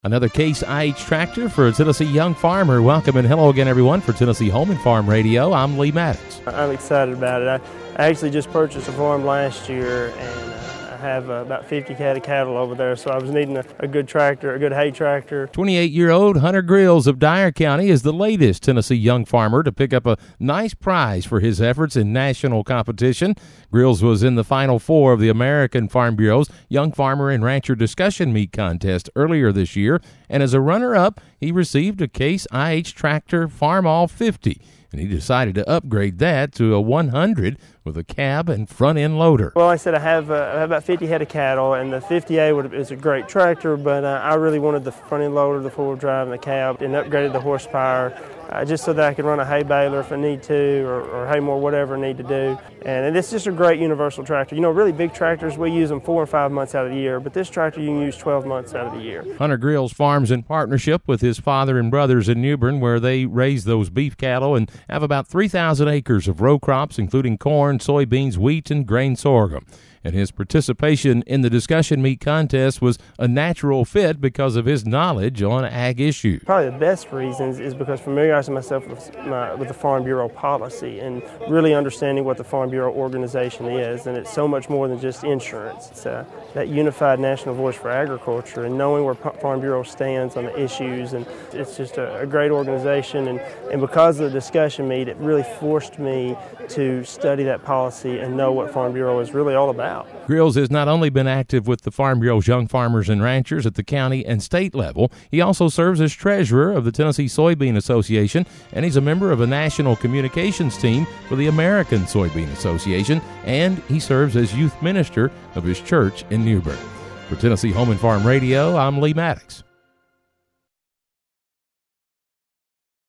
Another Case IH tractor for a Tennessee young farmer. Welcome and hello again, everyone, for Tennessee Home and Farm Radio. I'm Lee Maddox. I'm excited about it. I actually just purchased a farm last year, and I have about 50 cattle over there, so I was needing a good tractor, a good hay tractor. 28-year-old Hunter Grills of Dyer County is the latest Tennessee young farmer to pick up a nice prize for his efforts in national competition. Grills was in the Final Four of the American Farm Bureau's Young Farmer and Rancher Discussion Meet contest earlier this year, and as a runner-up, he received a Case IH tractor Farmall 50. And he decided to upgrade that to a 100 with a cab and front-end loader. Well, I said I have about 50 head of cattle, and the 50A is a great tractor, but I really wanted the front-end loader, the four-wheel drive, and the cab, and upgraded the horsepower just so that I could run a hay baler if I need to, or hay mower, whatever I need to do. And it's just a great universal tractor. You know, really big tractors, we use them 4 or 5 months out of the year, but this tractor you can use 12 months out of the year. Hunter Grills farms in partnership with his father and brothers in New Bern, where they raise those beef cattle and have about 3,000 acres of row crops, including corn, soybeans, wheat, and grain sorghum. And his participation in the discussion meet contest was a natural fit because of his knowledge on ag issues. Probably the best reasons is because familiarizing myself with the Farm Bureau policy and really understanding what the Farm Bureau organization is. And it's so much more than just insurance. It's that unified national voice for agriculture and knowing where Farm Bureau stands on the issues. And it's just a great organization. And because of the discussion meet, it really forced me to study that policy and know what Farm Bureau is really all about. Grills has not only been active with the Farm Bureau's Young Farmers and Ranchers at the county and state level, he also serves as treasurer of the Tennessee Soybean Association, and he's a member of a national communications team for the American Soybean Association, and he serves as youth minister of his church in New Bern. For Tennessee Home and Farm Radio, I'm Lee Maddox.